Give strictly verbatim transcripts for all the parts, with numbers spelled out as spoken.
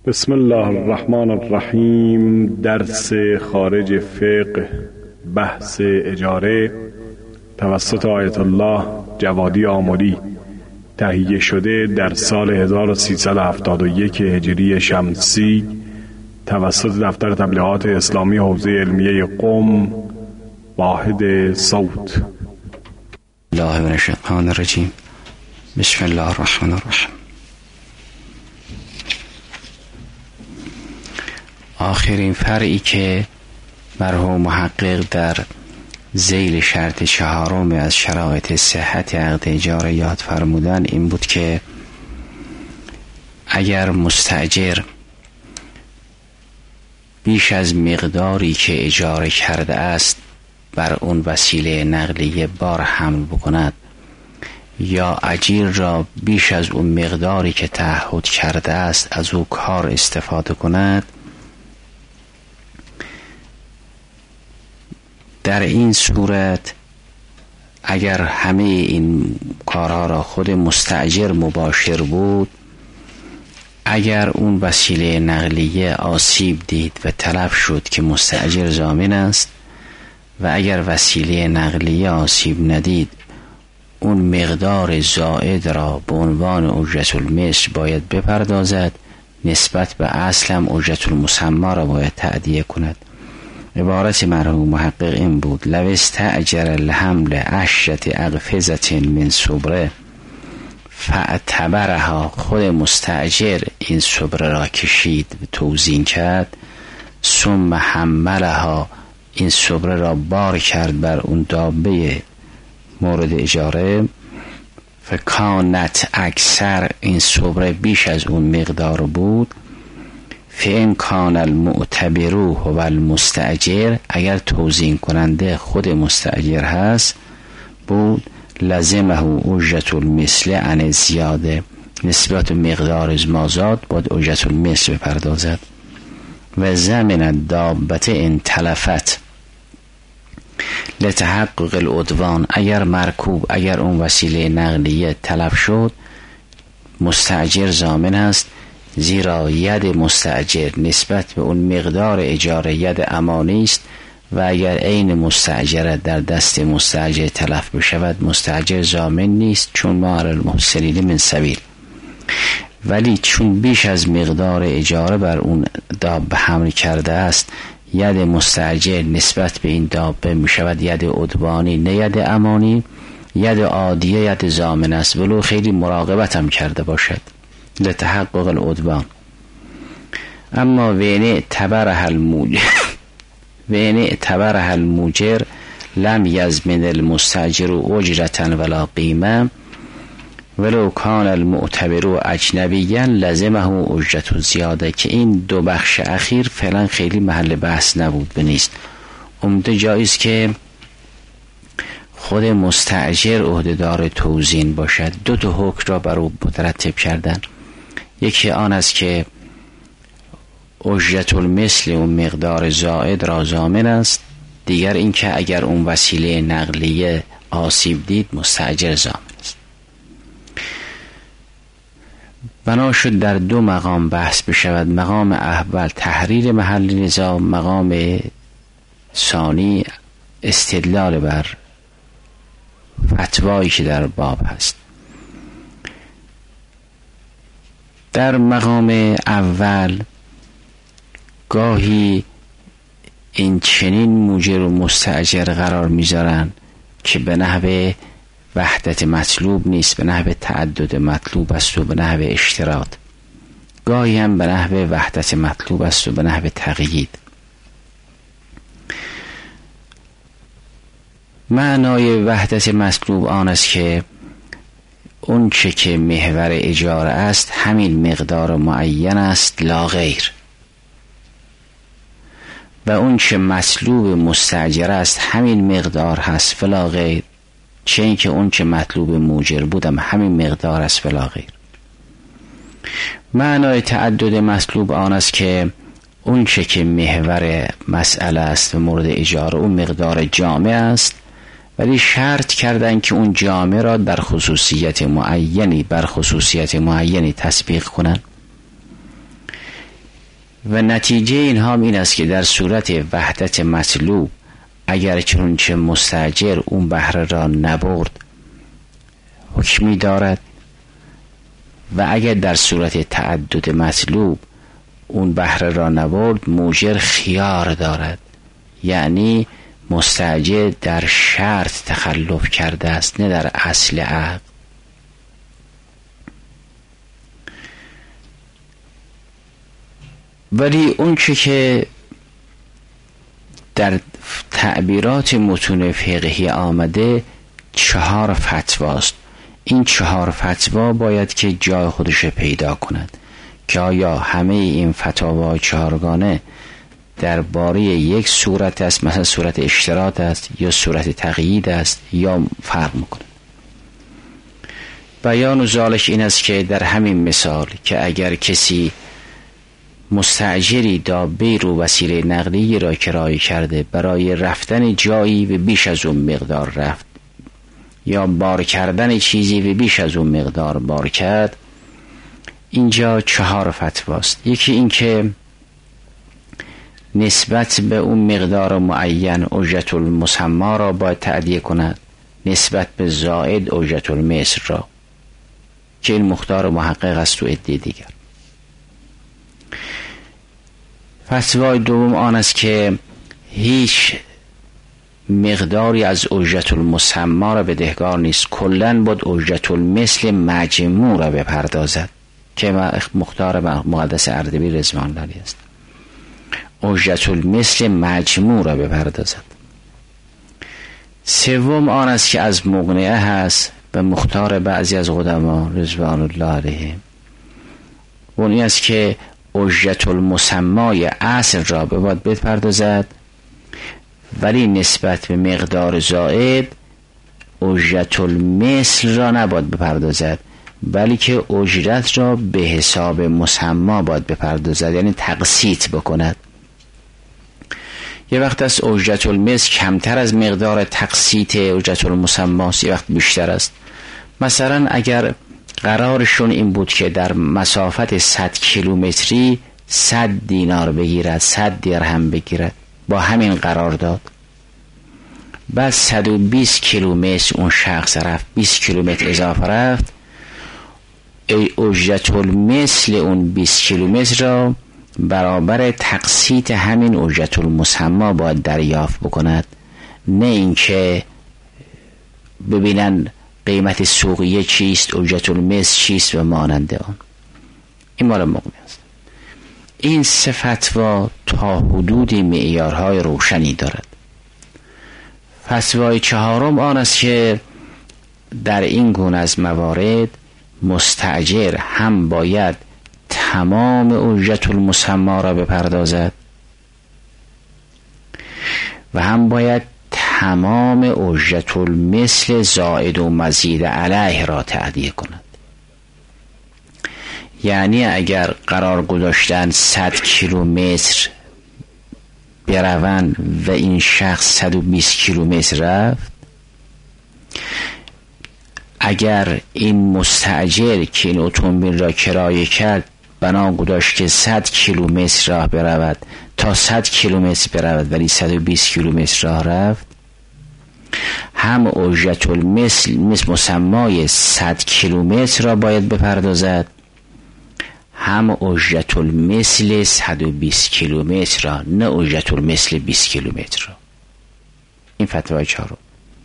بسم الله الرحمن الرحیم. درس خارج فقه، بحث اجاره، توسط آیت الله جوادی آملی تهیه شده در سال هزار و سیصد و هفتاد و یک هجری شمسی توسط دفتر تبلیغات اسلامی حوزه علمیه قم، واحد صوت. الله من الشیطان الرجیم. بسم الله الرحمن الرحیم. آخرین فرعی که مرحوم محقق در ذیل شرط چهارم از شرایط صحت عقد اجاره یاد فرمودن این بود که اگر مستأجر بیش از مقداری که اجاره کرده است بر اون وسیله نقلیه بار حمل بکند یا اجیر را بیش از اون مقداری که تعهد کرده است از او کار استفاده کند، در این صورت اگر همه این کارها را خود مستأجر مباشر بود، اگر اون وسیله نقلیه آسیب دید و تلف شد که مستأجر ضامن است، و اگر وسیله نقلیه آسیب ندید اون مقدار زائد را به عنوان اجرت المثل باید بپردازد، نسبت به اصل هم اجرت المسمى را باید تأدیه کند. عبارت مرحوم محقق این بود: لو استأجر الحمل عشرة اقفزة من صبره فاعتبرها، خود مستأجر این صبره را کشید و توزین کرد، ثم حملها، این صبره را بار کرد بر اون دابه مورد اجاره، فکانت اکثر، این صبره بیش از اون مقدار بود، فإن کان المعتبر هو المستأجر، اگر توزین کننده خود مستأجر هست بود، لزمه اجرت المثل عن زیاده، نسبت مقدار مازاد باید اجرت المثل بپردازد. و زمن الدابت ان تلفت لتحقق العدوان، اگر مرکوب اگر اون وسیله نقلیه تلف شد مستأجر ضامن است، زیرا ید مستأجر نسبت به اون مقدار اجاره ید امانی است و اگر عین مستأجر در دست مستأجر تلف بشود مستأجر ضامن نیست، چون ما علی المحسنین من سبیل. ولی چون بیش از مقدار اجاره بر اون دابه حمل کرده است، ید مستأجر نسبت به این دابه می شود ید عدوانی نه ید امانی، ید عادیه ید ضامن است، ولو خیلی مراقبت هم کرده باشد لتحقق العدوان. اما وین اعتبرها الموجر وین اعتبرها الموجر لم یضمن المستأجر اجرة ولا قیمه ولو کان المعتبر اجنبیا لزمه اجرت زیاده، که این دو بخش اخیر فعلا خیلی محل بحث نبود و نیست. عمده جایز که خود مستأجر عهدهدار توزین باشد. دو تا حکم را بر او مترتب کردن، یکی آن است که اجرت المثل و مقدار زائد را ضامن است، دیگر این که اگر اون وسیله نقلیه آسیب دید مستأجر ضامن است. بنا شد در دو مقام بحث بشود: مقام اول تحریر محل نزاع، مقام ثانی استدلال بر فتوایی که در باب هست. در مقام اول گاهی این چنین موجر و مستأجر قرار میذارن که به نحو وحدت مطلوب نیست، به نحو تعدد مطلوب است و به نحو اشتراط، گاهی هم به نحو وحدت مطلوب است و به نحو تقیید. معنای وحدت مطلوب آن است که اون چه که محور اجاره است همین مقدار معین است لا غیر، و اون چه مطلوب مستأجر است همین مقدار هست فلا غیر، چه این که اون چه مطلوب موجر بودم همین مقدار است فلا غیر. معنای تعدد مطلوب آن است که اون چه که محور مسئله است و مورد اجاره اون مقدار جامع است، ولی شرط کردن که اون جامع را در خصوصیت معینی بر خصوصیت معینی تطبیق کنن. و نتیجه این هم این است که در صورت وحدت مطلوب اگر چنانچه مستأجر اون بهره را نبرد حکمی دارد و اگر در صورت تعدد مطلوب اون بهره را نبرد مؤجر خیار دارد، یعنی مستأجر در شرط تخلف کرده است نه در اصل عقد. ولی اون چه که در تعبیرات متون فقهی آمده چهار فتواست. این چهار فتوا باید که جای خودش پیدا کند که آیا همه این فتاوا چهارگانه درباره یک صورت است، مثلا صورت اشتراط است یا صورت تقیید است یا فرق میکنه. بیان و ذالک این است که در همین مثال که اگر کسی مستأجری دابه رو وسیله نقلیه را کرایه کرده برای رفتن جایی و بیش از اون مقدار رفت یا بار کردن چیزی و بیش از اون مقدار بار کرد، اینجا چهار فتواست. یکی این که نسبت به اون مقدار معین اجرت المسما را باید تأدیه کند، نسبت به زائد اجرت المثل را که این مختار محقق است و عده دیگر. فتوای دوم آن است که هیچ مقداری از اجرت المسما را بدهکار نیست، کلن بود اجرت المثل مجموع را بپردازد که مختار مقدس اردبیل رضوان الله علیه است. اجرت المثل مجموع را بپردازد. سوم آن است که از مغنیه هست و مختار بعضی از قدما رضوان الله علیه، اون این است که اجرت المسمای اصل را باید بپردازد ولی نسبت به مقدار زائد اجرت المثل را نباید بپردازد بلی که اجرت را به حساب مسما باید بپردازد، یعنی تقسیط بکند. یه وقت است اجرت المثل کمتر از مقدار تقسیط اجرت المسما است، یه وقت بیشتر است. مثلا اگر قرارشون این بود که در مسافت صد کیلومتری صد دینار بگیرد، صد درهم بگیرد، با همین قرار داد، بعد صد و بیست کیلومتر اون شخص رفت، بیست کیلومتر اضافه رفت، اجرت المثل اون بیست کیلومتر را برابر تقسیط همین اجرت المسما باید دریافت بکند، نه اینکه ببینن قیمت سوقیه چیست، اجرت المثل چیست و مانند آن. این مال مغنی است. این سه فتوا تا حدودی معیارهای روشنی دارد. فتوای چهارم آن است که در این گونه از موارد مستأجر هم باید تمام اجرت المسما را بپردازد و هم باید تمام اجرت المثل زائد و مزید علیه را تأدیه کند. یعنی اگر قرار گذاشتن صد کیلومتر بروند و این شخص صد و بیست کیلومتر رفت، اگر این مستأجر که این اتومبیل را کرایه کرد بنا گذاشت که صد کیلومتر راه برود تا صد کیلومتر برود ولی صد و بیست کیلومتر راه رفت، هم اجرت المثل مثل مسمای صد کیلومتر را باید بپردازد، هم اجرت المثل صد و بیست کیلومتر را، نه اجرت المثل بیست کیلومتر را. این فتوای چهارم.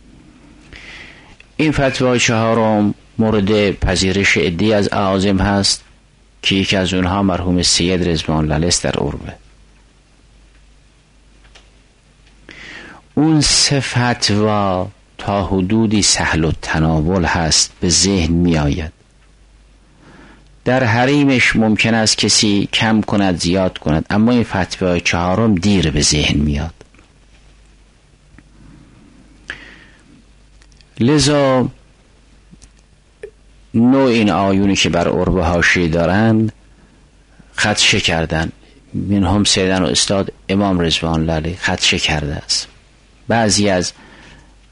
این فتوای چهارم مورد پذیرش عده‌ای از اعاظم هست که یکی از اونها مرحوم سید رضوان الله علیه در عربه. اون سه فتوا تا حدودی سهل التناول هست، به ذهن می آید. در حریمش ممکن است کسی کم کند زیاد کند، اما این فتوای چهارم دیر به ذهن میاد. لذا نوع این آیونی که بر عربه حاشیه دارند خدشه کردن، من هم سیدن و استاد امام رضوان الله علیه خدشه کرده است. بعضی از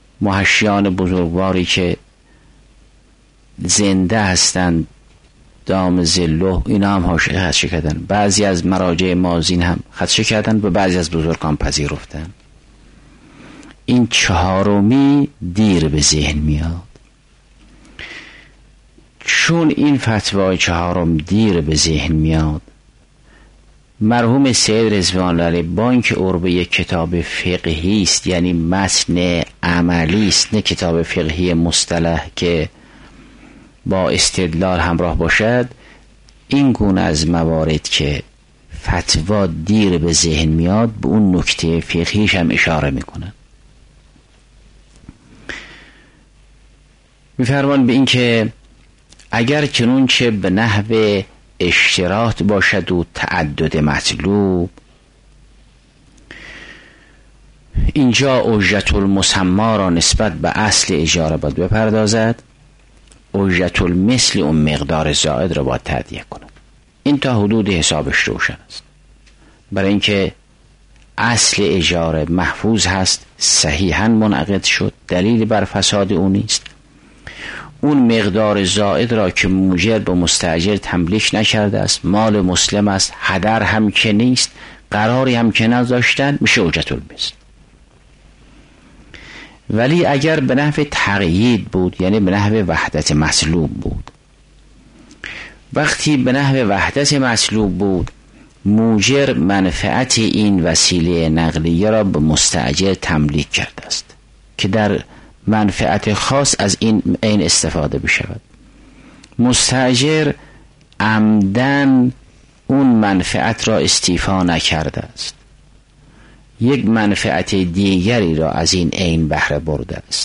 محشیان بزرگواری که زنده هستند دام ظله اینا هم حاشیه خدشه کردن، بعضی از مراجع مازین هم خدشه کردن و بعضی از بزرگان پذیرفتن. این چهارمی دیر به ذهن میاد. چون این فتوای چهارم دیر به ذهن میاد، مرحوم سید رضوان الله علیه با اینکه عربه یک کتاب فقهی است، یعنی متن عملی است، نه کتاب فقهی مصطلح که با استدلال همراه باشد، این گونه از موارد که فتوا دیر به ذهن میاد به اون نکته فقهیش هم اشاره میکنن. میفرمان به این که اگر چنونچه به نحو اشتراط باشد و تعدد مطلوب، اینجا اجرت المسما را نسبت به اصل اجاره باید بپردازد، اجرت المثل اون مقدار زائد را باید تهدیه کند. این تا حدود حسابش روشن است، برای اینکه اصل اجاره محفوظ هست، صحیحاً منعقد شد، دلیل بر فساد اون نیست. اون مقدار زائد را که موجر به مستاجر تملیک نکرده است، مال مسلم است، هدر هم که نیست، قراری هم که نداشتن، میشه اجرت المثل. ولی اگر به نحو تقیید بود، یعنی به نحو وحدت مطلوب بود، وقتی به نحو وحدت مطلوب بود، موجر منفعت این وسیله نقلیه را به مستاجر تملیک کرده است که در منفعت خاص از این عین استفاده بشود. مستاجر عمدن اون منفعت را استیفا نکرده است، یک منفعت دیگری را از این عین بهره برده است.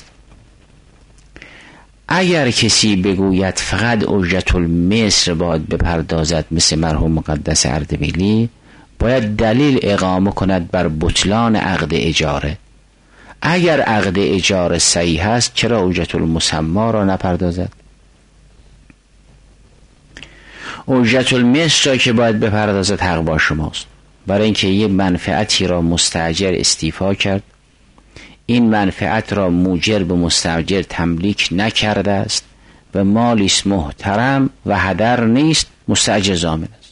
اگر کسی بگوید فقط اجرت المثل باید بپردازد، مثل مرحوم مقدس اردبیلی، باید دلیل اقامه کند بر بطلان عقد اجاره. اگر عقد اجاره صحیح است، چرا اجرت المسما را نپردازد؟ اجرت المثل را که باید بپردازد حق با شماست، برای اینکه یه منفعتی را مستاجر استیفا کرد، این منفعت را موجر به مستاجر تملیک نکرده است و مالی است محترم و هدر نیست، مستاجر ضامن است.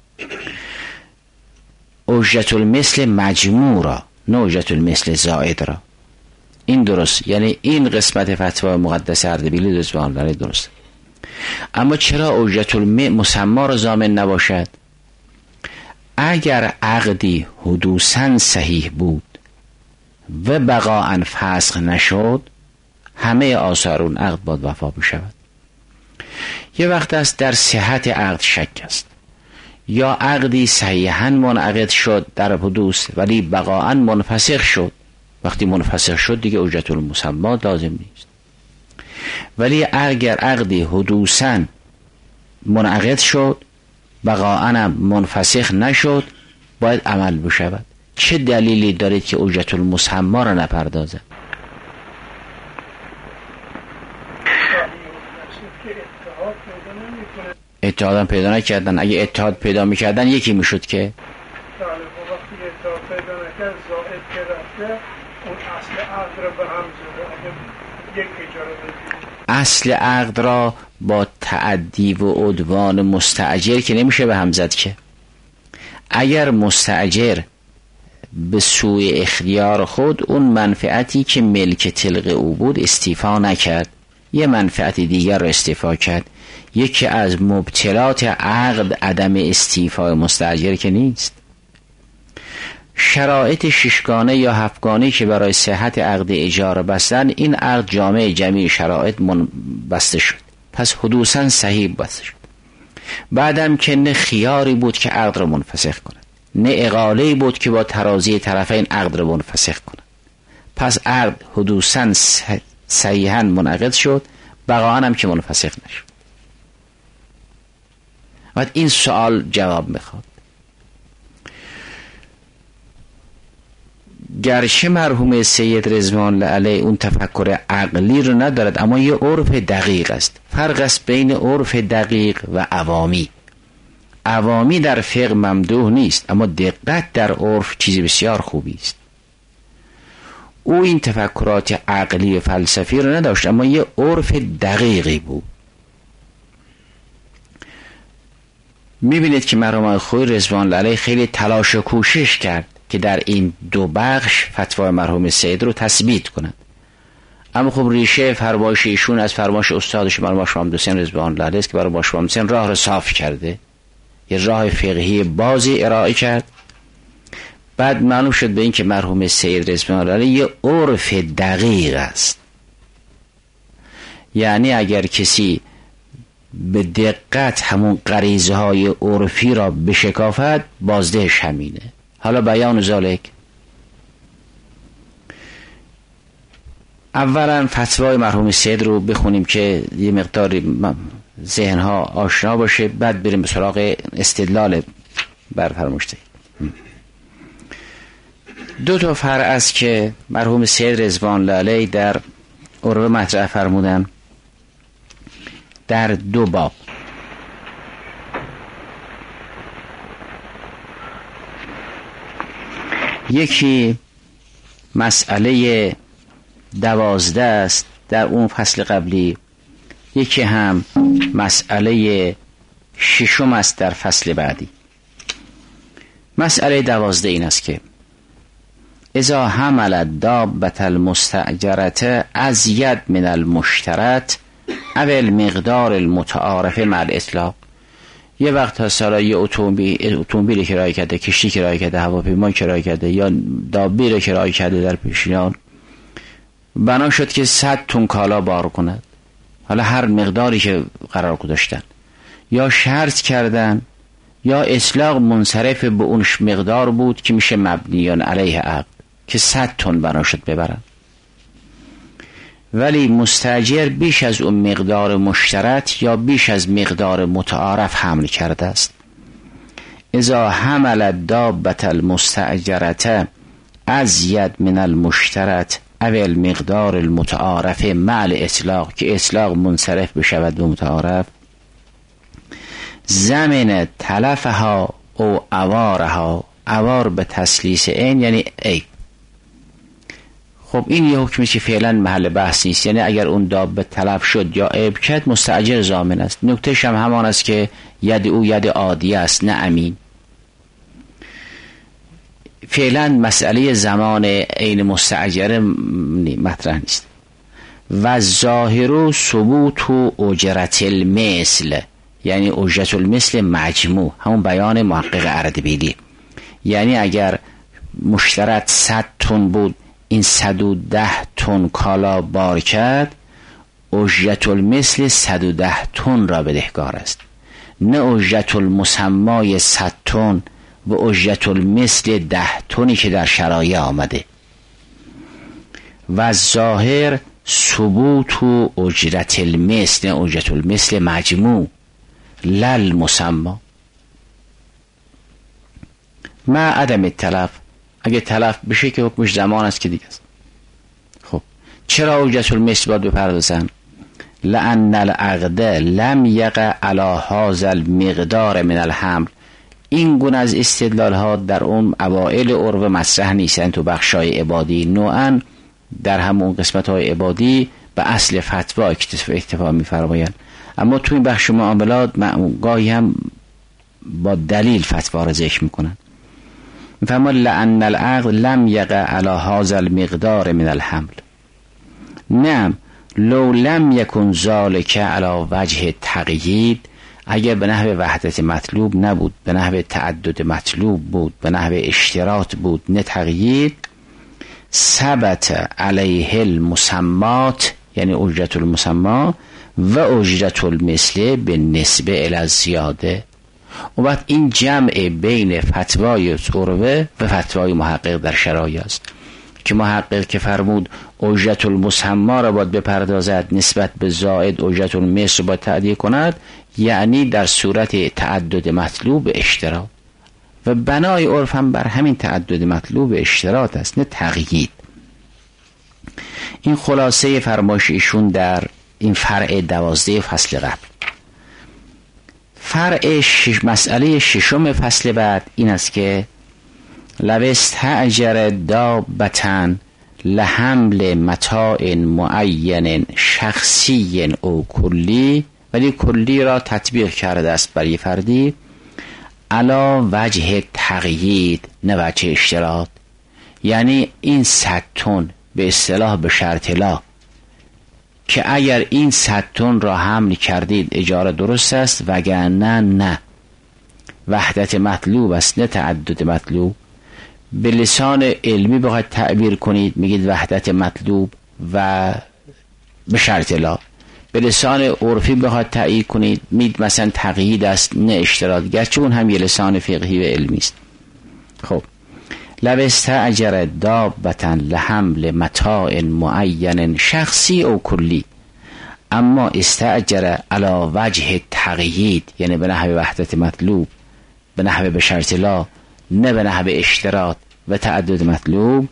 اجرت المثل مجموع را، نه اجرت المثل زائد را. این درست، یعنی این قسمت فتوای مقدس اردبیلی رضوان الله علیه درست. اما چرا اجرت المسما را ضامن نباشد؟ اگر عقدی حدوثاً صحیح بود و بقاءً فسخ نشد، همه آثار اون عقد باید وفا بشود. یه وقت است در صحت عقد شک است، یا عقدی صحیحاً منعقد شد در حدوث ولی بقاءً منفسخ شد. وقتی منفسخ شد دیگه اجرت المسما لازم نیست. ولی اگر عقدی حدوثاً منعقد شد، بقاءً منفسخ نشد، باید عمل بشود. چه دلیلی دارید که اجرت المسما را نپردازد؟ اتحاد هم پیدا نکردن. اگه اتحاد پیدا میکردن یکی میشد که اصل عقد را با تعدی و عدوان مستاجر که نمیشه به هم زد که. اگر مستاجر به سوی اختیار خود اون منفعتی که ملک طلق او بود استیفا نکرد، یه منفعت دیگر را استیفا کرد، یکی از مبطلات عقد عدم استیفای مستاجر که نیست. شرایط ششگانه یا هفتگانه که برای صحت عقد اجاره بستن، این عقد جامع جمیع شرایط من بسته شد، پس حدوثاً صحیح بسته شد. بعدم که نه خیاری بود که عقد را منفسخ کند، نه اقاله‌ای بود که با ترازی طرفین عقد را منفسخ کند، پس عقد حدوثاً صحیحاً منعقد شد، بقاءً هم که منفسخ نشد. بعد این سوال جواب میخواد. گرچه مرحوم سید رضوان الله علیه اون تفکر عقلی رو ندارد، اما یه عرف دقیق است. فرق است بین عرف دقیق و عوامی. عوامی در فقه ممدوح نیست، اما دقت در عرف چیز بسیار خوبی است. او این تفکرات عقلی و فلسفی رو نداشت، اما یه عرف دقیقی بود. میبینید که مرحوم خویی رضوان الله علیه خیلی تلاش و کوشش کرد که در این دو بخش فتوای مرحوم سید رو تثبیت کنند، اما خب ریشه فرمایش ایشون از فرمایش استادش مرحوم محمد حسین رضوان الله علیه است که برای محمد حسین راه رو صاف کرده، یه راه فقهی بازی ارائه کرد. بعد معلوم شد به این که مرحوم سید رضوان الله علیه یه عرف دقیق است، یعنی اگر کسی به دقت همون غریزه های عرفی را بشکافد بازدهش همینه. حالا بیان ذالک، اولا فتوای مرحوم سید رو بخونیم که یه مقدار ذهنها آشنا باشه، بعد بریم به سراغ استدلال بر فرماشته. دو تا فرع است که مرحوم سید رضوان الله علیه در عروه مطرح فرمودن در دو باب. یکی مسئله دوازده است در اون فصل قبلی، یکی هم مسئله ششم است در فصل بعدی. مسئله دوازده این است که اذا حمل دابة المستأجرة ازید من المشترط او المقدار المتعارف مع الاطلاق. یه وقت ها سالا یه اتومبیل اتومبیل کرایه کرده، کشتی کرایه کرده، هواپیما کرایه کرده یا دابه رو کرایه کرده در پیشینیان، بنا شد که صد تن کالا بار کند، حالا هر مقداری که قرار گذاشتن یا شرط کردن یا اطلاق منصرف به اون مقدار بود که میشه مبنیان علیه عقد که صد تن بنا شد ببرن، ولی مستاجر بیش از اون مقدار مشترط یا بیش از مقدار متعارف حمل کرده است. اذا حمل دابة المستأجرة ازید من المشترط او المقدار المتعارف مع الاطلاق که اطلاق منصرف بشود به متعارف، زمن تلفها او اوارها، اوار به تسلیس این یعنی ای. خب این یه حکمی که فعلا محل بحث نیست، یعنی اگر اون دابه تلف شد یا عیب کرد مستاجر ضامن است. نکتهش هم همان است که ید او ید عادی است نه امین. فعلا مسئله زمان عین مستاجر مطرح نیست. و ظاهر ثبوت اجرت المثل یعنی اجرت المثل مجموع، همون بیان محقق اردبیلی، یعنی اگر مشترط صد تن بود این صد و ده تن کالا بار کرد، اجرت المثل صد و ده تن را بدهکار است، نه اجرت المسمای صد تن و اجرت المثل ده تنی که در شرایع آمده. و ظاهر ثبوت اجرت المثل، نه اجرت المثل مجموع لل مسما ما عدم التلف. اگه تلف بشه که حکمش زمان است که دیگه است. خب چرا اجرت المثل باید بپردازن؟ لأن العقد لم یقع علی هذا المقدار من الحمل. این گونه از استدلال ها در اون اوائل عروه مطرح نیستن، تو بخشای عبادی نوعا در همون قسمت های عبادی به اصل فتوا اکتفا می‌فرمایند، اما تو این بخش معاملات گاهی هم با دلیل فتوا را ذکر میکنن. فما لأن العقد لم یقع علی هذا المقدار من الحمل. نعم لو لم یکن ذلك علی وجه تقیید، اگر به نحو وحدت مطلوب نبود، به نحو تعدد مطلوب بود، به نحو اشتراط بود نه تقیید، ثبت علیه المسمات یعنی اجرت المسما و اجرت المثل به نسبه الی الزیاده. و بعد این جمع بین فتوای عروه و فتوای محقق در شرایع است که محقق که فرمود اجرت المسما را باید بپردازد نسبت به زائد اجرت المثل باید تعدیه کند، یعنی در صورت تعدد مطلوب اشتراط، و بنای عرف هم بر همین تعدد مطلوب اشتراط است نه تقیید. این خلاصه فرمایش ایشون در این فرع دوازده فصل قبل. فرع شش مسئله ششم فصل بعد این است که لو استأجر دابة لحمل متاع معین شخصی او کلی، ولی کلی را تطبیق کرده است برای فردی، علا وجه تقیید نه وجه اشتراط. یعنی این صد تن به اصطلاح به شرط لا که اگر این صد تن را حمل کردید اجاره درست است، وگرنه نه. وحدت مطلوب است نه تعدد مطلوب. به لسان علمی بخواید تعبیر کنید میگید وحدت مطلوب و به شرط لا. به لسان عرفی بخواید تعیین کنید میگید مثلا تقیید است نه اشتراط، گرچه اون هم یه لسان فقهی و علمی است. خب لو استأجر دابة لحمل متاع معین شخصی او کلی، اما استأجر علی وجه تقیید یعنی به نحو وحدت مطلوب، به نحو به شرط لا، نه به نحو اشتراط و تعدد مطلوب،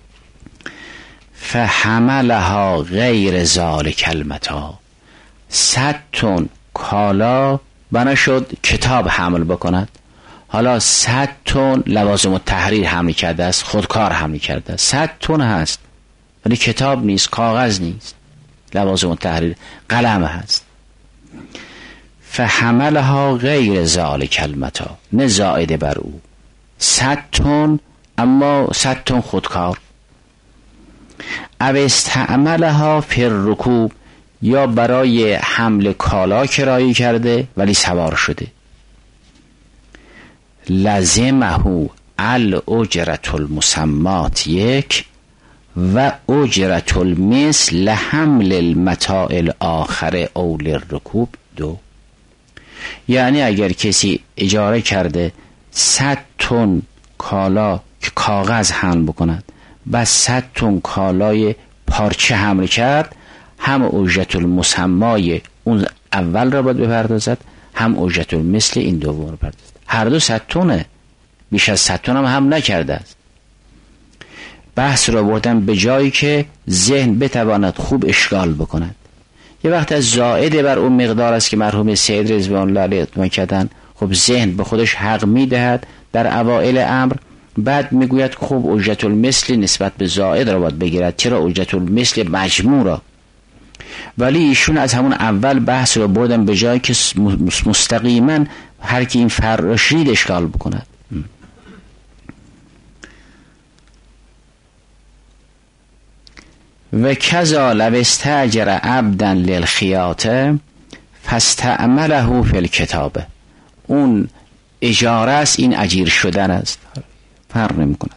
فحملها غیر ذالک المتاع. صد تن کالا بنا شد کتاب حمل بکند، حالا صد تن لوازم التحریر حمل کرده است، خودکار حمل کرده است، صد تن هست ولی کتاب نیست، کاغذ نیست، لوازم التحریر قلم هست. فحملها غیر ذالک المتاع، نه زائده بر او، صد تن اما صد تن خودکار. او استعملها فی الرکوب، یا برای حمل کالا کرایه کرده ولی سوار شده. لزمه الاجرة المسمات یک و اجرة المثل لحمل المتاع الاخر او للرکوب دو. یعنی اگر کسی اجاره کرده صد تن کالا که کاغذ حمل بکند، بس صد تن کالای پارچه حمل کرد، هم اجرت المسمای اون اول را باید بپردازد، هم اجرت المثل این دوم را پردازد. هر دو صد تنه، بیش از صد تن هم حمل نکرده است. بحث را بردن به جایی که ذهن بتواند خوب اشغال بکند. یه وقت از زائد بر اون مقدار است که مرحوم سید رضوان الله علیه اطمینان کردن، خب ذهن به خودش حق میدهد در اوائل امر، بعد میگوید خب اجرت المثل نسبت به زائد را باید بگیرد، چرا اجرت المثل مجموع را. ولی ایشون از همون اول بحث را بردن به جایی که مستقیما هر کی این فرق را شید اشکال بکند. و کذا لو استاجر عبدا للخیاطه فاستعمله فی الکتابه، اون اجاره است، این اجیر شدن است، فرق نمی کند.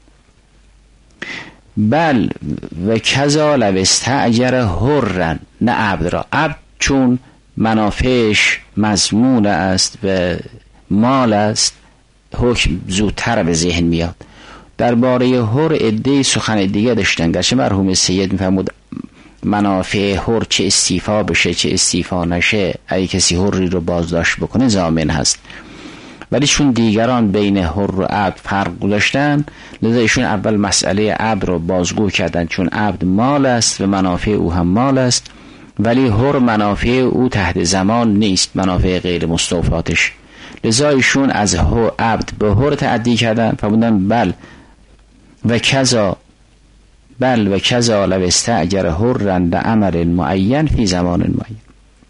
بل و کذا لو استاجر حرا، نه عبد را. عبد چون منافعش مضمون است و مال است حکم زودتر به ذهن میاد. درباره حر عده سخن دیگه داشتن، گرچه مرحوم سید میفرمود منافع حر چه استیفا بشه چه استیفا نشه، اگه کسی حری رو بازداشت بکنه ضامن هست، ولی چون دیگران بین حر و عبد فرق گذاشتن لذا ایشون اول مسئله عبد رو بازگو کردن، چون عبد مال است و منافع او هم مال است، ولی حر منافع او تحت زمان نیست، منافع غیر مستوفاتش، لذا ایشون از عبد به حر تعدی کردن، فرمودن بل و کذا بل و کذا لو استاجر حرا لعمل معین فی زمان معین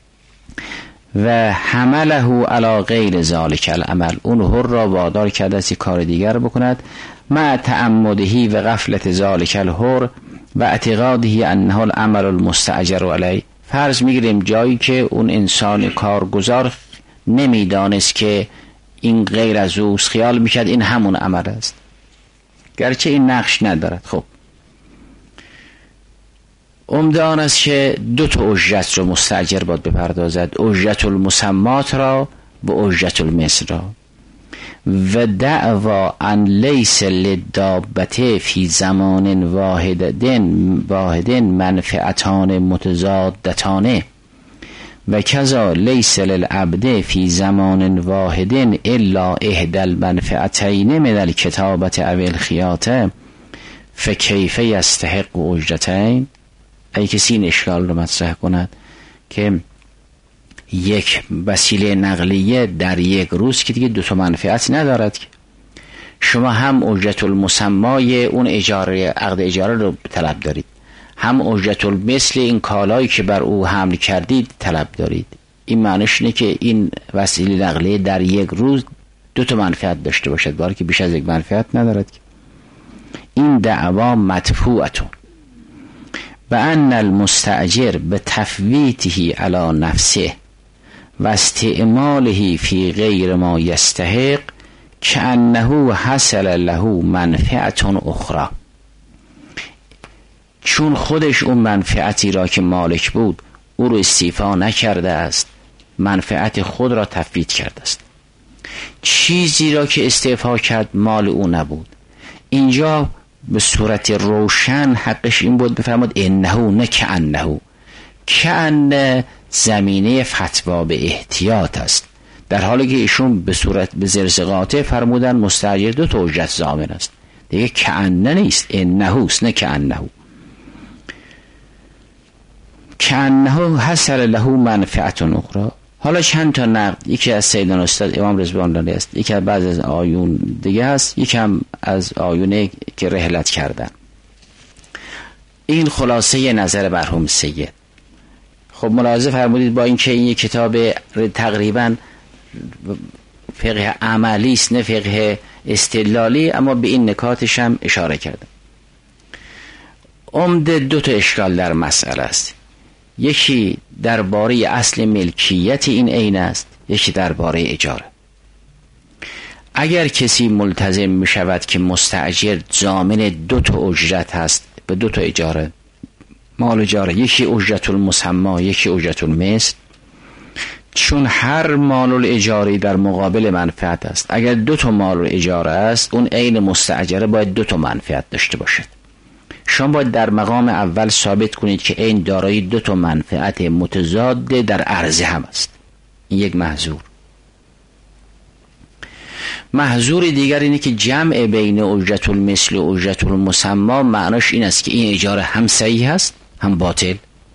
و حمله علی غیر ذالک العمل، اون حر را وادار کرده است کار دیگر بکند، مع تعمدهی و غفلت ذالک الحر و اعتقادهی انه العمل المستاجر علی. فرض میگیریم جایی که اون انسان کارگزار نمیدانست که این غیر از اوست، خیال میکرد این همون عمل است گرچه این نقش ندارد. خب عمدان است که دو تا اجرت رو مستاجر باید بپردازد، اجرت المسمات را و اجرت المثل را. و دعوا ان لیس للدابه فی زمان واحدن واحدن منفعتان متضادتان و کذا لیس للعبد فی زمان واحدن الا احدى المنفعتین من الکتابه او الخیاطه فکیف یستحق اجرتین. ای کسی این اشکال رو مطرح کند که یک وسیله نقلیه در یک روز که دیگه دو تا منفعت ندارد، که شما هم اجرت المسمای اون اجاره عقد اجاره رو طلب دارید، هم اجرت المثل این کالایی که بر او حمل کردید طلب دارید، این معنیش اینه که این وسیله نقلیه در یک روز دو تا منفعت داشته باشد، باری که بیش از یک منفعت ندارد. این دعوا مدفوعتون و ان المستأجر به تفویته علی نفسه و استعماله فی غیر ما یستحق کأنه حصل له منفعت اخرى. چون خودش اون منفعتی را که مالک بود او رو استیفا نکرده است، منفعت خود را تفویت کرده است. چیزی را که استیفا کرد مال او نبود. اینجا به صورت روشن حقش این بود بفرماد انه نه کأنه. کأن زمینه فتوا به احتیاط است، در حالی که ایشون به صورت به زرس قاطع فرمودن مستأجر دو تا اجرت ضامن است. دیگه کأنه نیست، انه است، نه کأنه. کأنه حصل له منفعت اخرى. حالا چند تا نقد، یکی از سیدان استاد امام رضوان الله است، یکی از بعض از آیون دیگه است، یکی هم از آیونه که رحلت کردن. این خلاصه نظر مرحوم سید. خب ملاحظه فرمودید با اینکه این یک کتاب تقریبا فقه عملی است نه فقه استدلالی، اما به این نکاتش هم اشاره کردم. عمده دو تا اشکال در مسئله است. یکی درباره اصل ملکیت این عین است، یکی درباره اجاره. اگر کسی ملتزم می شود که مستأجر ضامن دو تا اجرت هست به دو تا اجاره، مال اجاره، یکی اجرت المسمى یکی اجرت المثل، چون هر مال الاجاره در مقابل منفعت است. اگر دو تا مال اجاره است اون عین مستأجره باید دو تا منفعت داشته باشد. شما باید در مقام اول ثابت کنید که این دارای دو تا منفعت متضاد در عرضه هم است. این یک محظور. محظور دیگر اینه که جمع بین اجرت المثل و اجرت المسمى معناش این است که این اجاره هم صحیح است هم باطل.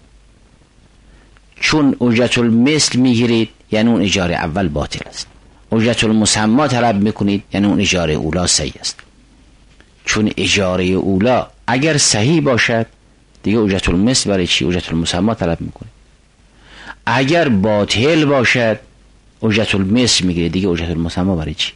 چون اجرت المثل میگیرید یعنی اون اجاره اول باطل است، اجرت المسمى طلب میکنید یعنی اون اجاره اولا صحیح است. چون اجاره اولا اگر صحیح باشد دیگه اجرت المثل برای چی؟ اجرت المسمى طلب میکنه. اگر باطل باشد اجرت المثل میگیره، دیگه اجرت المسمى برای چی؟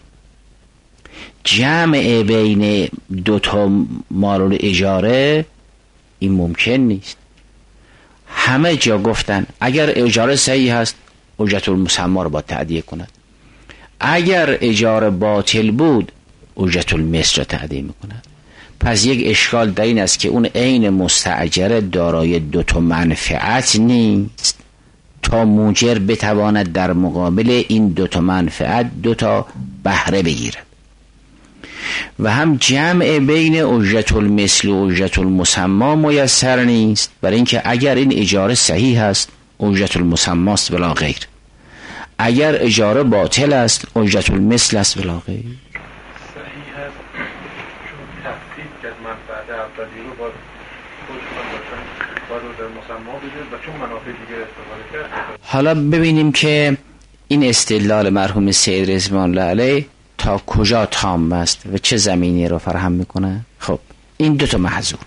جمع بین دو تا مال اجاره این ممکن نیست. همه جا گفتن اگر اجاره صحیح هست اجرت المسمى رو با تأدیه کند، اگر اجاره باطل بود اجرت المثل را تأدیه میکند. پس یک اشکال در این است که اون عین مستأجر دارای دو تا منفعت نیست تا موجر بتواند در مقابل این دو تا منفعت دو تا بهره بگیرد. و هم جمع بین اجرت المثل و اجرت المسمى میسر نیست، برای اینکه اگر این اجاره صحیح است اجرت المسمى است بلا غیر، اگر اجاره باطل است اجرت المثل است بلا غیر. حالا ببینیم که این استدلال مرحوم سید رضوان الله علیه تا کجا تام است و چه زمینی رو فراهم میکنه. خب این دو تا محظور.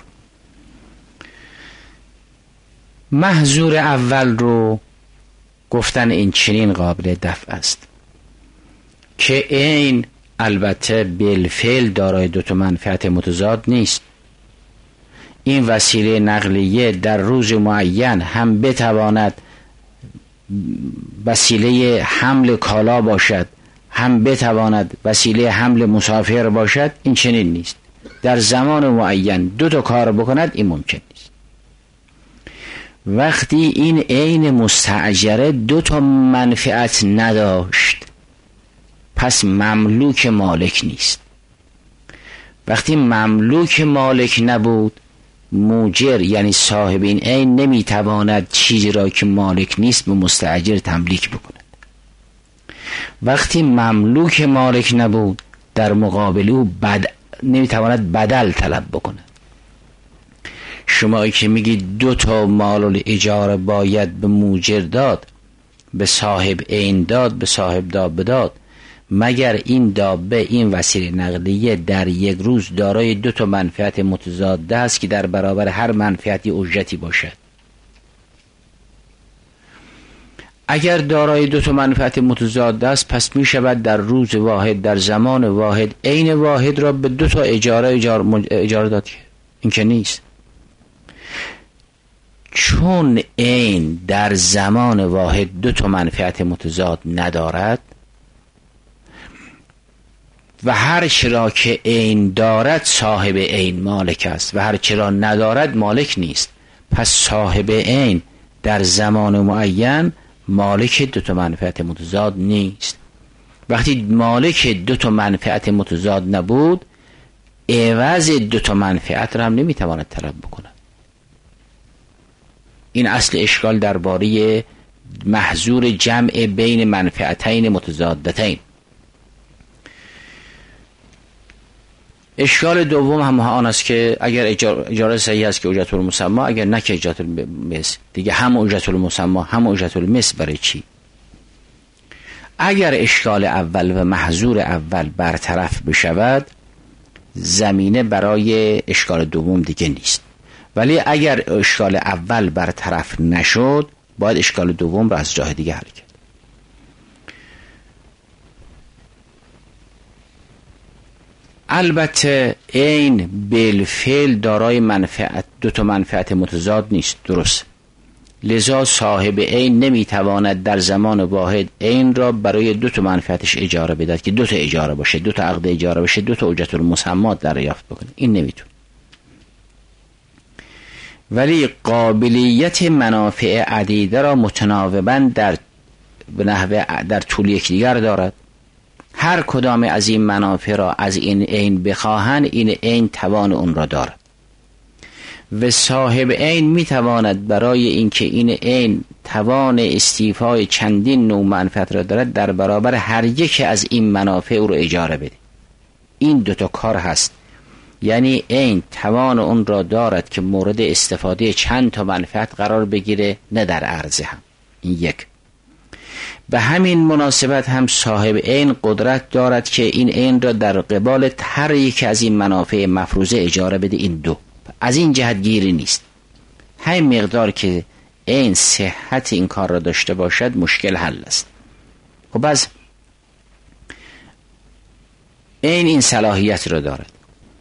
محظور اول رو گفتن این چنین قابل دفع است که این البته بالفعل دارای دو تا منفعت متضاد نیست. این وسیله نقلیه در روز معین هم بتواند وسیله حمل کالا باشد هم بتواند وسیله حمل مسافر باشد، این چنین نیست. در زمان معین دو تا کار بکند این ممکن نیست. وقتی این عین مستأجره دو تا منفعت نداشت پس مملوک مالک نیست. وقتی مملوک مالک نبود موجر یعنی صاحب این عین نمیتواند چیزی را که مالک نیست به مستأجر تملیک بکند. وقتی مملوک مالک نبود در مقابل او بد... نمیتواند بدل طلب بکند. شما که میگید دو تا مال اجاره باید به موجر داد، به صاحب عین داد، به صاحب دابه داد، مگر این دابه این وسیله نقلیه در یک روز دارای دو تا منفعت متضاد است که در برابر هر منفعتی اجرتی باشد؟ اگر دارای دو تا منفعت متضاد است، پس می شود در روز واحد، در زمان واحد، عین واحد را به دو تا اجاره اجاره, اجاره داد. این که نیست. چون عین در زمان واحد دو تا منفعت متضاد ندارد و هر چرا که عین دارد صاحب عین مالک است و هر چرا ندارد مالک نیست، پس صاحب عین در زمان معین مالک دو تا منفعت متضاد نیست. وقتی مالک دو تا منفعت متضاد نبود، عوض دو تا منفعت را هم نمیتواند طلب بکند. این اصل اشکال درباره محظور جمع بین منفعتین متضادتین. اشکال دوم هم آن است که اگر اجاره صحیح است که اجرت المسمى، اگر نه که اجرت المثل. دیگه هم اجرت المسمى هم اجرت المثل برای چی؟ اگر اشکال اول و محظور اول برطرف بشود، زمینه برای اشکال دوم دیگه نیست. ولی اگر اشکال اول برطرف نشد، باید اشکال دوم را از جای دیگه حل کرد. البته عین بالفعل دارای منفعت دو تا منفعت متضاد نیست، درست. لذا صاحب عین نمیتواند در زمان واحد عین را برای دو تا منفعتش اجاره بدهد که دو تا اجاره باشه، دو تا عقد اجاره باشه، دو تا اجرت المسمى دریافت بکنه. این نمیتونه. ولی قابلیت منافع عدیده را متناوباً در به نحو در طول یکدیگر دارد. هر کدام از این منافع را از این عین بخواهند، این عین توان اون را دارد و صاحب عین میتواند برای اینکه این عین توان استیفای چندین نوع منفعت را دارد، در برابر هر یک از این منافع او را اجاره بده. این دوتا کار هست. یعنی عین توان اون را دارد که مورد استفاده چند تا منفعت قرار بگیره، نه در عرضه هم. این یک. به همین مناسبت هم صاحب عین قدرت دارد که این عین را در قبال هر یک از این منافع مفروضه اجاره بده. این دو از این جهت گیری نیست. همین مقدار که عین صحت این کار را داشته باشد مشکل حل است. خب از عین این صلاحیت را دارد.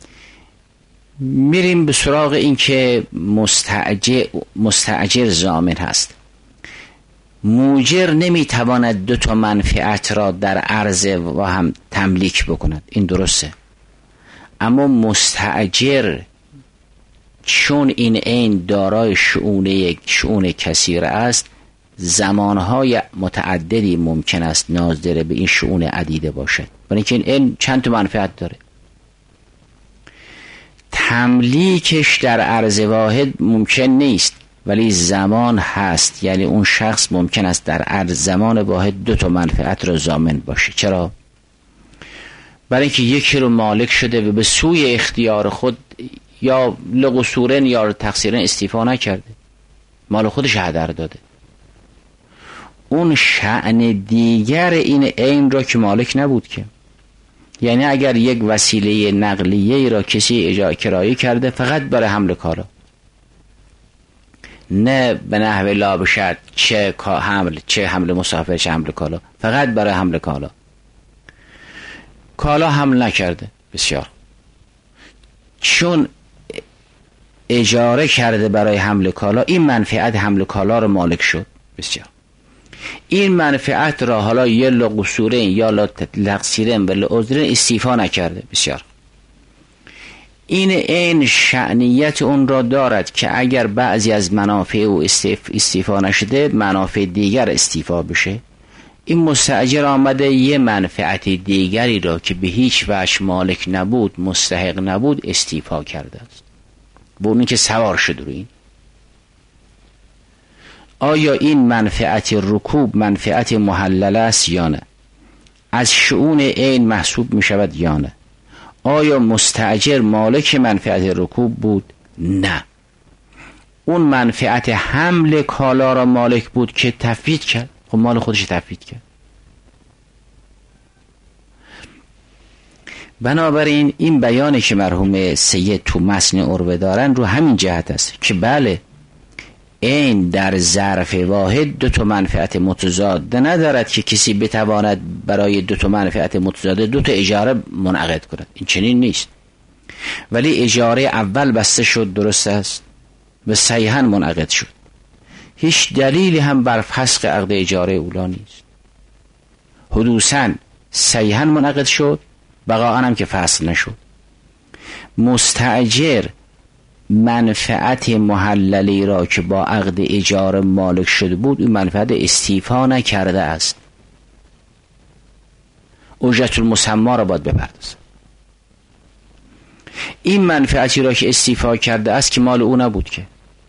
میریم به سراغ این که مستأجر مستأجر ضامن هست. موجر نمیتواند دو تا منفعت را در عرضه و هم تملیک بکند، این درسته. اما مستأجر چون این عین دارای شؤون شؤون کثیر است، زمانهای متعددی ممکن است ناظر به این شؤون عدیده باشد، برای اینکه این عین چند تا منفعت داره. تملیکش در عرض واحد ممکن نیست، ولی زمان هست. یعنی اون شخص ممکن است در عرض زمان واحد دو تا منفعت را ضامن باشه. چرا؟ برای اینکه یکی رو مالک شده و به سوی اختیار خود یا لقصورن یا تقصیرن استیفا نکرده، مال خودش هدر داده. اون شأن دیگر این عین را که مالک نبود که. یعنی اگر یک وسیله نقلیه را کسی اجاره کرایه کرده فقط برای حمل کالا، نه به نحو لا بشد چه حمل چه حمل مسافر چه حمل کالا، فقط برای حمل کالا، کالا حمل نکرده، بسیار، چون اجاره کرده برای حمل کالا، این منفعت حمل کالا رو مالک شد، بسیار. این منفعت را حالا یا لقصورین یا لقصیرین و لعذرین استیفا نکرده، بسیار. این این شأنیت اون را دارد که اگر بعضی از منافع او استیفا نشده، منافع دیگر استیفا بشه. این مستأجر آمده یه منفعت دیگری را که به هیچ وجه مالک نبود، مستحق نبود، استیفا کرده است. با اونی که سوار شد روی این. آیا این منفعت رکوب منفعت محلل است یا نه؟ از شؤون عین محسوب می شود یا نه؟ آیا مستأجر مالک منفعت رکوب بود؟ نه. اون منفعت حمل کالا را مالک بود که تفویض کرد، خب مال خودش تفویض کرد. بنابراین این بیانی که مرحوم سید تو متن عروه دارن رو همین جهت است که بله، این در ظرف واحد دو تا منفعت متضاد ندارد که کسی بتواند برای دو تا منفعت متضاد دو تا اجاره منعقد کند. این چنین نیست. ولی اجاره اول بسته شد، درست است، و صحیحاً منعقد شد. هیچ دلیلی هم بر فسخ عقد اجاره اولا نیست. حدوثاً صحیحاً منعقد شد، بقاءً هم که فسخ نشد. مستأجر منفعت محللی را که با عقد اجاره مالک شده بود، این منفعت استیفا نکرده است. اجرت المسما را باید بپردازد. این منفعتی را که استیفا کرده است که مال او نبود، که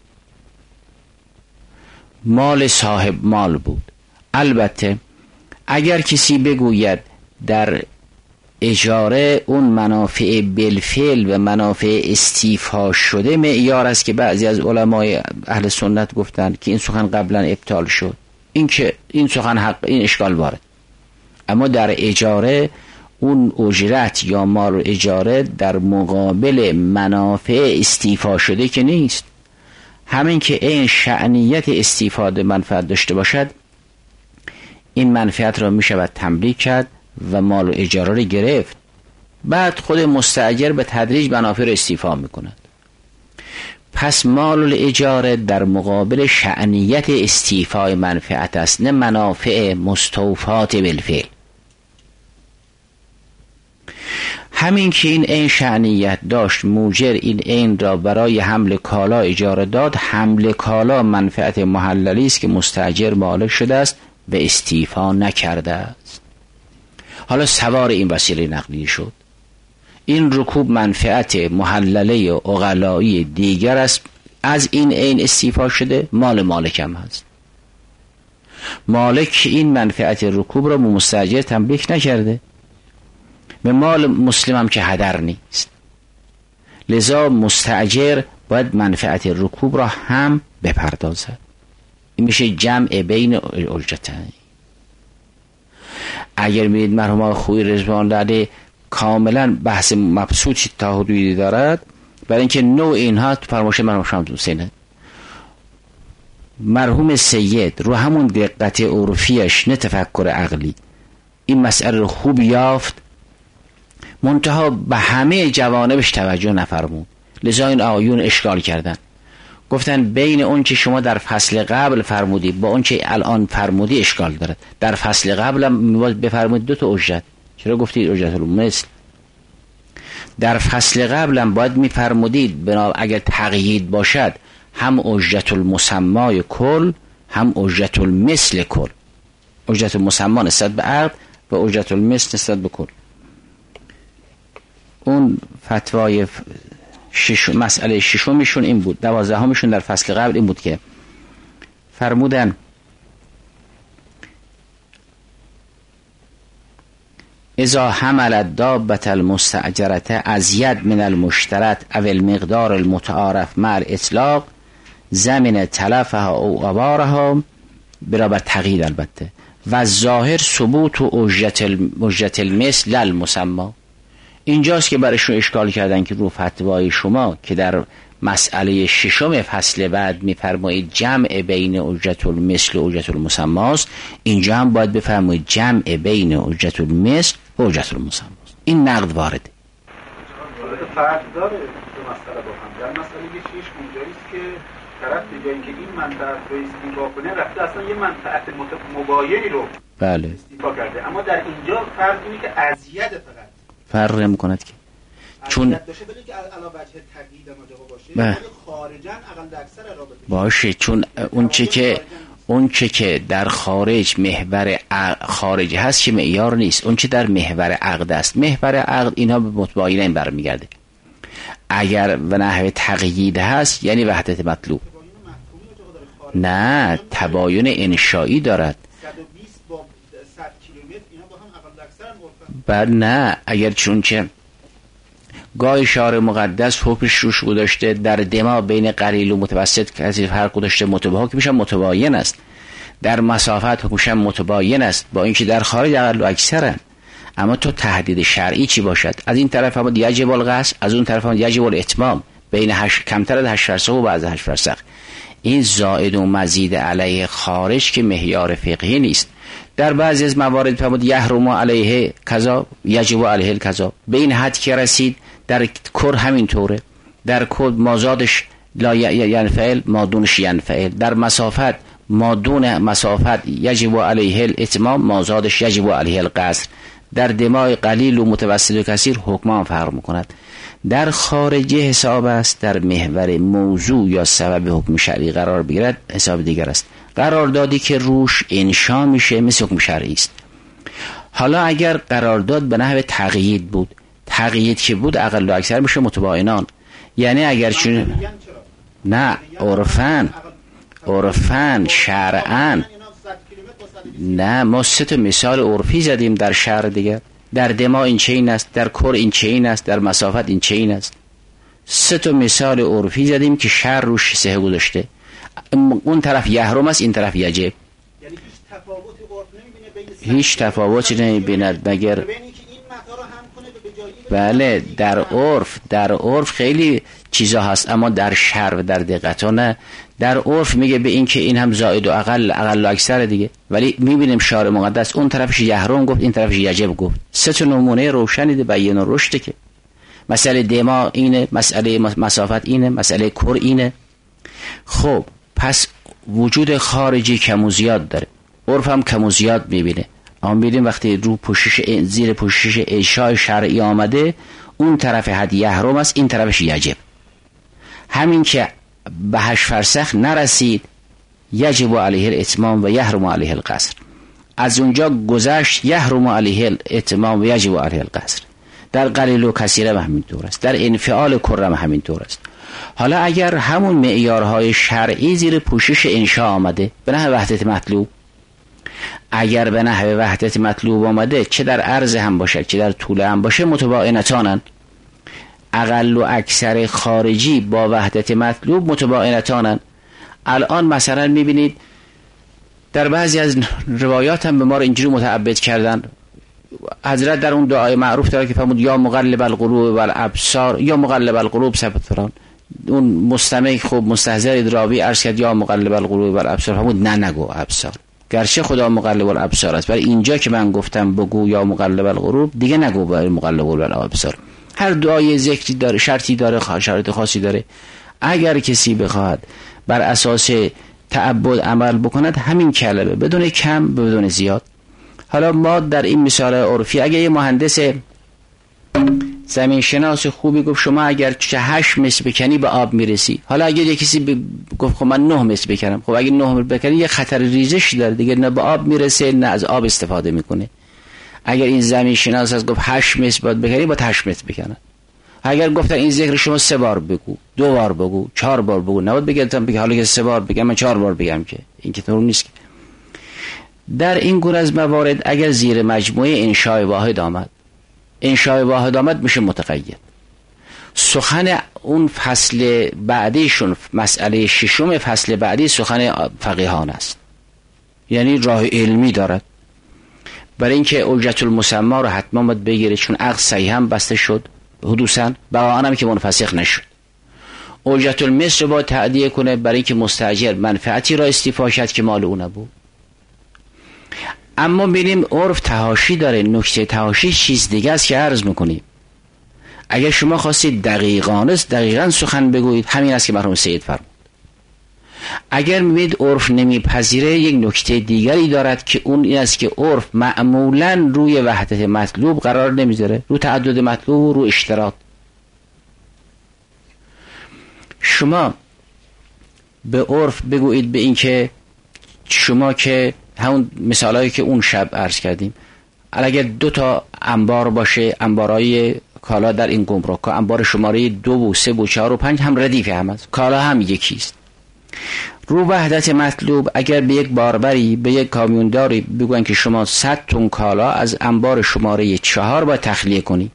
مال صاحب مال بود. البته اگر کسی بگوید در اجاره اون منافع بالفعل و منافع استیفا شده معیار است، که بعضی از علمای اهل سنت گفتند که این سخن قبلا ابطال شد، این که این سخن حق، این اشکال وارد. اما در اجاره اون اجرت یا مال اجاره در مقابل منافع استیفا شده که نیست. همین که این شأنیت استیفاده منفعت داشته باشد، این منفعت را می شود تملیک کرد و مال اجاره را گرفت. بعد خود مستاجر به تدریج منافع را استیفا می کند. پس مال اجاره در مقابل شأنیت استیفای منفعت است، نه منافع مستوفات بالفعل. همین که این عین شأنیت داشت، موجر این عین را برای حمل کالا اجاره داد. حمل کالا منفعت محللی است که مستاجر مالک شده است و استیفا نکرده است. حالا سوار این وسیله نقلیه شد. این رکوب منفعت محلله و عقلایی دیگر است، از این عین استیفا شده، مال مالک هم هست. مالک این منفعت رکوب را به مستاجر تملیک نکرده، به مال مسلم هم که هدر نیست. لذا مستاجر باید منفعت رکوب را هم بپردازد. این میشه جمع بین اجرتین. اگر میدید مرحوم آقای خویی رضوان الله کاملا بحث مبسوطی تا حدودی دارد، برای اینکه نوع اینها تو فرمایش مرحوم شمس حسین، مرحوم سید رو همون دقت عرفیش، نه تفکر عقلی، این مسئله رو خوب یافت، منتها به همه جوانبش توجه نفرمود. لذا این آیون اشکال کردن، گفتن بین اون که شما در فصل قبل فرمودی با اون که الان فرمودی اشکال دارد. در فصل قبل هم بفرمودید دو تا اجرت، چرا گفتید اجرت المثل؟ در فصل قبل هم باید میفرمودید بنا اگر تقیید باشد هم اجرت المسمای کل هم اجرت المثل کل. اجرت المسما نسبت به عقد و اجرت المثل نسبت به کل. اون فتوای شش مسئله ششمشون این بود، دوازدهمشون در فصل قبل این بود که فرمودن اذا حملت دابة المستأجرة ازید من المشترط او المقدار المتعارف مع الاطلاق زمن تلفها او عبارها برابر تقیید البته و ظاهر ثبوت و اجرت المثل للمسما. اینجاست که برایشون اشکال کردن که رو فتوای شما که در مسئله ششم فصل بعد میفرمایید جمع بین اجرت المثل و اجرت المسماست، اینجا هم باید بفرمایید جمع بین اجرت المثل و اجرت المسماست. این نقد وارده. فرق داره دو مسئله با هم. در مسئله شش اونجایی است که طرف به جای اینکه این منفعت رو استیفا کنه رفته اصلا یه منفعت مباینی رو بله استیفا کرده. اما در اینجا فرق اینه که ازید فقط فرق نمی‌کند که چون داشته بله که علاوه بر تقیید ماجرا باشه خارجاً اقل اکثر رابطه باشه، چون اون چه که اون چه که در خارج محور خارج هست که معیار نیست، اون چه در محور عقد است. محور عقد اینها به متباینه این برمیگرده. اگر و نحوه تقیید هست یعنی وحدت مطلوب، نه تباین انشایی دارد. بر نه اگر چون چه گاه شارع مقدس حکمش روش گذاشته در دما بین قلیل و متوسط کسی فرق گذاشته، متباین میشن متباین است. در مسافت حکمش متباین است، با اینکه در خارج اقل و اکثرن. اما تو تحدید شرعی چی باشد؟ از این طرف هم یجب القصد، از اون طرف هم یجب الاتمام، بین هشت کمتر از هشت فرسخ و بعد از هشت فرسخ. این زائد و مزید علیه خارج که معیار فقهی نیست. در بعضی از موارد فرمود یحرم علیه کذا یجب علیه کذا، به این حد که رسید در کر همین طوره، در کد مازادش لا ینفعل ما دونش ینفعل، در مسافت ما دون مسافت یجب علیه الاتمام مازادش یجب علیه القصر، در دماء قلیل و متوسط و کثیر حکمان فرق میکند. در خارجه حساب است، در محور موضوع یا سبب حکم شرعی قرار بگیرد حساب دیگر است. قراردادی که روش انشا میشه مثل حکم شرعی است. حالا اگر قرارداد به نحو تقیید بود، تقیید که بود اقل و اکثر میشه متباینان، یعنی اگر چون نه عرفن عرفن شرعن، نه ما سه تا مثال عرفی زدیم در شرع دیگر، در دما این چین است، در کر این چین است، در مسافت این چین است. سه تا مثال عرفی زدیم که شرع روش سه گذاشته. اون طرف یحرم است، این طرف یجب. یعنی هیچ تفاوتی عرف نمیبینه بین هیچ تفاوتی نمیبیند مگر بله در عرف در عرف خیلی چیزا هست، اما در شرع و در دقت نه. در عرف میگه به این که این هم زائد و اقل اقل و اکثر دیگه، ولی میبینیم شارع مقدس اون طرفش یحرم گفت، این طرفش یجب گفت. سه تا نمونه روشنی ده بیان و رشته که مسئله دما اینه، مسئله مسافت اینه، مسئله کر اینه. خب پس وجود خارجی کم و زیاد داره، عرف هم کم و زیاد میبینه. اما میبینیم وقتی رو پوشش زیر پوشش اشاع شرعی آمده، اون طرف حد یحرم است، این طرفش یجب. همین که به هشت فرسخ نرسید یجب علیه الاتمام و یحرم علیه القصر، از اونجا گذشت یحرم علیه الاتمام و یجب علیه القصر. در قلیل و کثیر همین طور است، در انفعال کرم همین طور است. حالا اگر همون معیارهای شرعی زیر پوشش انشاء آمده به نحو وحدت مطلوب، اگر به نحو وحدت مطلوب آمده چه در عرض هم باشه چه در طول هم باشه متباینتانن. اقل و اکثر خارجی با وحدت مطلوب متباینتانن. الان مثلا میبینید در بعضی از روایات هم به ما رو اینجوری متعبد کردن. حضرت در اون دعای معروف داره که فرمود یا مقلب القلوب والابصار، یا مقلب القلوب ثبت فران. اون مستمع خوب مستحضر راوی عرض کرد یا مقلب القلوب والابصار، فرمود نه نگو ابصار، گرچه خدا مقلب الابصار است، ولی اینجا که من گفتم بگو یا مقلب القلوب دیگه نگو برای مقلب الابصار. هر دعای ذکری داره، شرطی داره، شرط خاصی داره. اگر کسی بخواهد بر اساس تعبد عمل بکند همین کلمه بدون کم بدون زیاد. حالا ما در این مثال عرفی اگر یه مهندس زمین شناس خوبی گفت شما اگر هشت متر بکنی به آب میرسی، حالا اگر یه کسی ب... گفت خب من نه متر بکنم، خب اگر نه متر بکنی یه خطر ریزش داره دیگه، نه به آب میرسه نه از آب استفاده میکنه. اگر این زمین شناس از گفت هشت متر باید بکنی باید هشت متر بکنه. اگر گفتن این ذکر شما سه بار بگو، دو بار بگو، چهار بار بگو، نباید بگم بگم حالا که سه بار بگم من چهار بار بگم، که این که طور نیست. در این گونه از موارد اگر زیر مجموعه انشاء واحد آمد، انشاء واحد آمد میشه متقید. سخن اون فصل بعدیشون، مسئله ششم فصل بعدی سخن فقیهان است، یعنی راه علمی دارد. برای اینکه اجرت المسمى رو حتما باید بگیره، چون عقد صحیح هم بسته شد حدوثاً، بقاءً هم که منفسخ نشد. اجرت المثل رو باید تعدیه کنه برای اینکه مستاجر منفعتی را استیفا کرد که مال اون نبود. اما ببینیم عرف تحاشی داره. نکته تحاشی چیز دیگه است که عرض میکنیم. اگر شما خواستید دقیقانه دقیقاً سخن بگویید همین است که مرحوم سید فرمود. اگر میبینید عرف نمیپذیره یک نکته دیگری دارد که اون این است که عرف معمولاً روی وحدت مطلوب قرار نمیذاره، رو تعدد مطلوب و رو اشتراط. شما به عرف بگویید به این که شما که همون مثالایی که اون شب عرض کردیم، اگر دو تا انبار باشه، انبارای کالا در این گمرک، انبار شماره دو و سه و چهار و پنج هم ردیف هم است، کالا هم یکیست. رو وحدت مطلوب اگر به یک باربری به یک کامیونداری بگوین که شما صد تن کالا از انبار شماره چهار باید تخلیه کنی،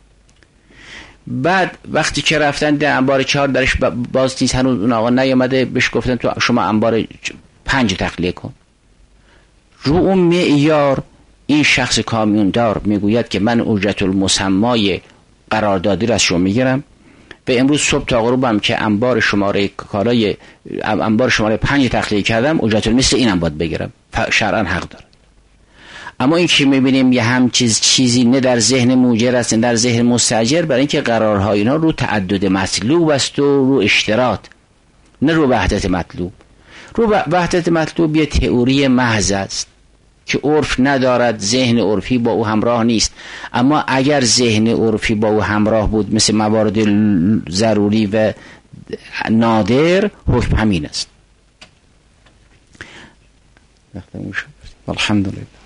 بعد وقتی که رفتن در انبار چهار درش باز نیست، هنوز اون آقا نیامده، بهش گفتن تو شما انبار پنج تخلیه کن. رو اون معیار این شخص کامیوندار میگوید که من اجرت المسمای قراردادی را از شما میگیرم، به امروز صبح تا غروب هم که انبار شماره کالای انبار شماره پنج تخلیه کردم، اجرت المثل اینم باید بگیرم، شرعا حق داره. اما این که میبینیم یه هم چیز چیزی نه در ذهن موجر است نه در ذهن مستاجر، برای اینکه قرارهای اینا رو تعدد مطلوب است و رو اشتراط، نه رو وحدت مطلوب. رو وحدت مطلوب یه تئوری محض است که عرف ندارد، ذهن عرفی با او همراه نیست. اما اگر ذهن عرفی با او همراه بود، مثل موارد ضروری و نادر، حکم همین است. الحمدلله.